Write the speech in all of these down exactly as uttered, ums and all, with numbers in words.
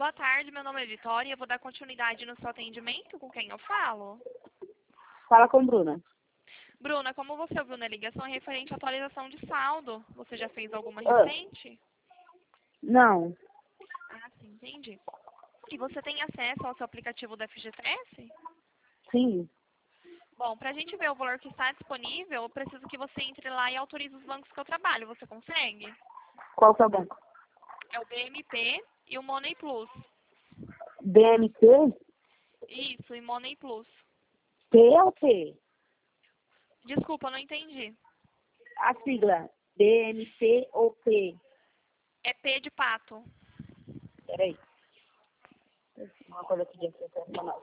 Boa tarde, meu nome é Vitória e eu vou dar continuidade no seu atendimento. Com quem eu falo? Fala com Bruna. Bruna, como você ouviu na ligação, é referente à atualização de saldo. Você já fez alguma Ah. recente? Não. Ah, sim, entendi. E você tem acesso ao seu aplicativo da F G T S? Sim. Bom, para a gente ver o valor que está disponível, eu preciso que você entre lá e autorize os bancos que eu trabalho. Você consegue? Qual que é o banco? É o B M P e o Money Plus. B M P? Isso, e Money Plus. P ou P? Desculpa, eu não entendi. A sigla. B M P ou P? É P de pato. Peraí. Uma coisa aqui de sensacional.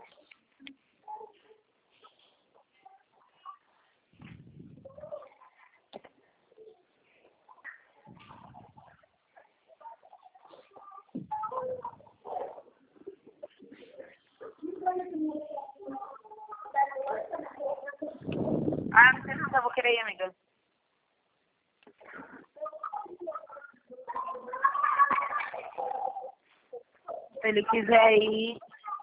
Ah, não sei não, eu vou querer ir, amiga. Se ele quiser ir,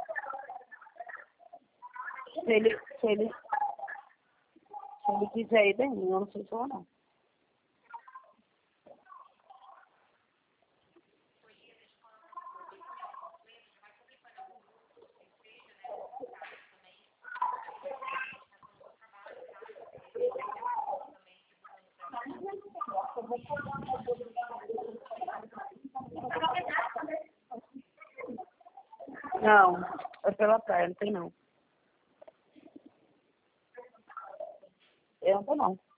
se ele, se ele, se ele quiser ir, bem, eu não sei se eu vou não. Não, é pela praia, não tem não. Eu não tô não.